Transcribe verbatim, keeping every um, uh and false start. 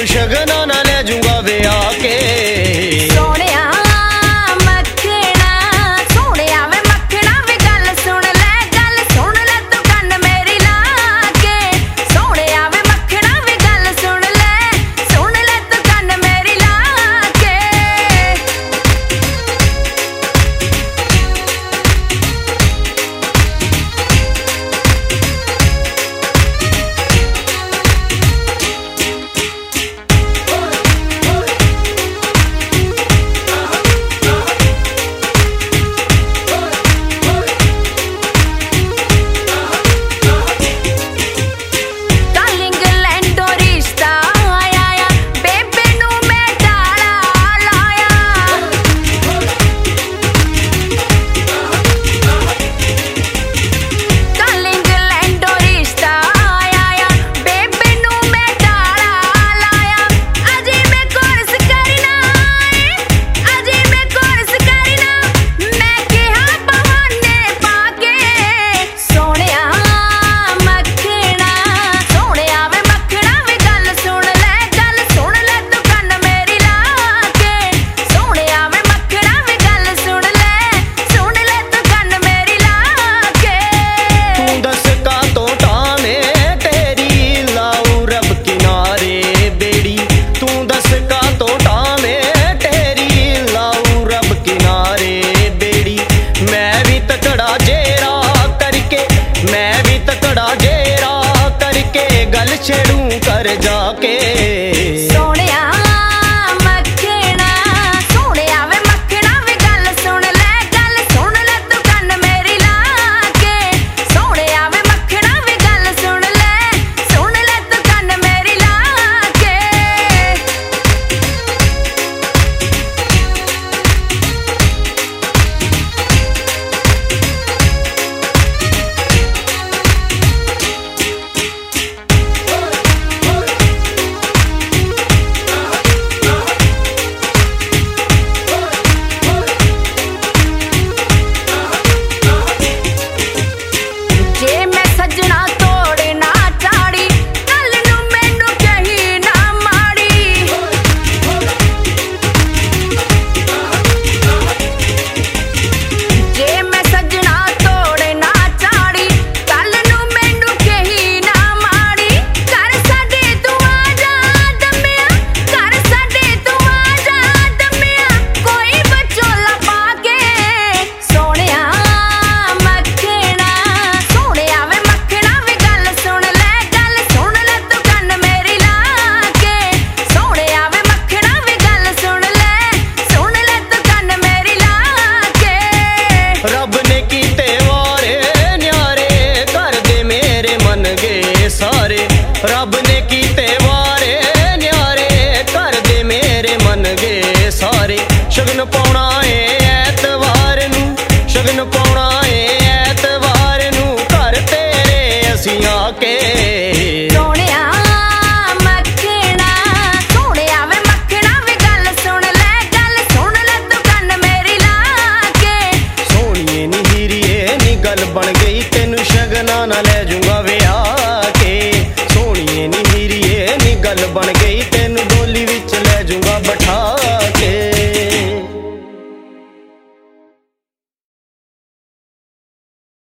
शगना ना ले जूंगा वे आके। सोनिया मखना सोनिया वे मखना वे गल सुन ले गल सुन ले तू कन मेरी लाके। सोनिया वे मखना वे गल सुन ले सुन ले तू कन मेरी लाके। छेड़ू कर जाके। सोनिया मखना सोनिया वे मखना वे गल सुन ले गल सुन ले तू कन मेरी लाके। सोनिया वे मखना वे गल सुन ले सुन ले तू कन मेरी लाके। रब ने कीते वारे न्यारे कर दे मेरे मन गे सारे। शगन पौना है ऐतवार नू शगन पौना